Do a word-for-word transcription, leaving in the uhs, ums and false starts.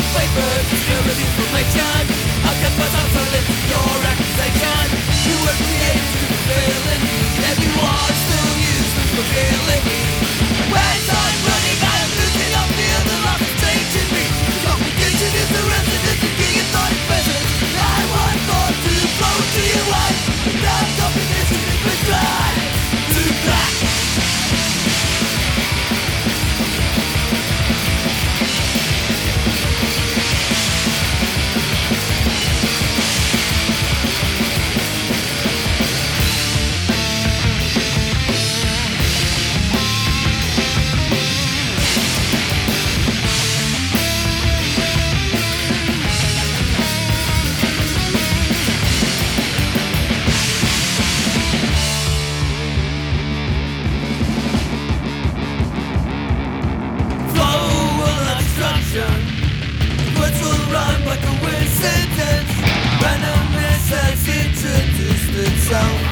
papers, secure the information. How can I silence your accusation? You were created to fulfill a need, and you are still useless for feeling. When I'm running, I am losing, I feel the loss is changing me. The complication is the residence of king and not present. I want God to flow to you, I without competition is prescribed to black. Words will run by coincidence. Randomness has introduced itself.